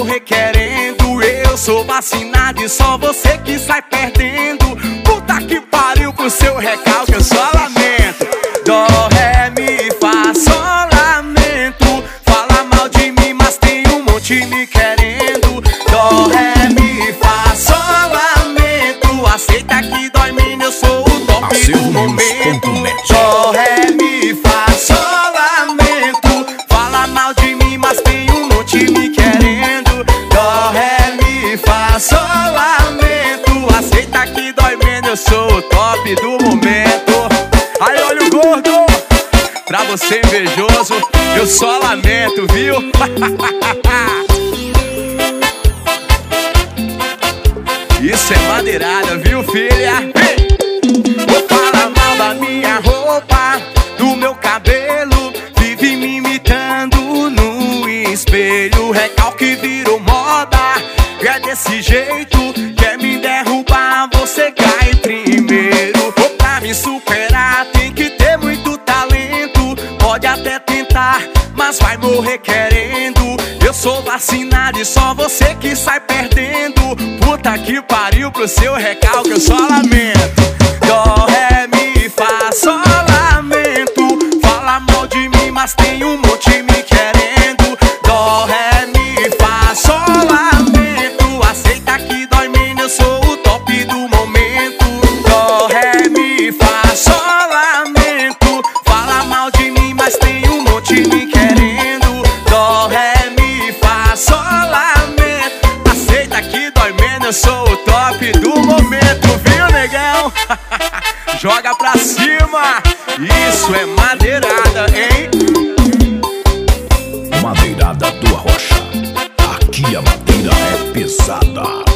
morrer querendo. Eu sou vacinado e só você que sai perdendo. Puta que pariu pro seu recalque, eu só lamento. Dó, ré, mi, fá, sol, lamento. Fala mal de mim, mas tem um monte me querendo. Dó, ré, mi, fá, sol, lamento. Aceita que dói, menino, eu sou o top do momento. Dó, ré, mi, fá, sol, lamento. Fala mal de mim, mas tem um monte me querendo. Dó, ré, mi, fá, sol, lamento. Aceita que dói menos, eu sou o top do momento. Aí, olha o gordo, pra você invejoso, eu só lamento, viu? Isso é madeirada, viu, filha? Fala mal da minha roupa, do meu cabelo, vive me imitando no espelho. Recalque virou moda, é desse jeito. Quer me derrubar, você cai primeiro. Pra me superar tem que ter muito talento. Pode até tentar, mas vai morrer querendo. Eu sou vacinado e só você que sai perdendo. Puta que pariu pro seu recalque, eu só lamento. Dó, ré, mi, fá, sol, lamento. Fala mal de mim, mas tem um monte me querendo. Dó, ré, mi, fá, sol, lamento. Aceita que dói, menino, eu sou o top do momento. Dó, ré, mi, fá, sol, lamento. Fala mal de mim, mas tem um monte me querendo. Dó, ré, mi, fá, sol, lamento. Aceita que dói menos, eu sou o top do momento, viu, negão? Joga pra cima, isso é madeirada, hein? Madeirada do Arrocha, aqui a madeira é pesada.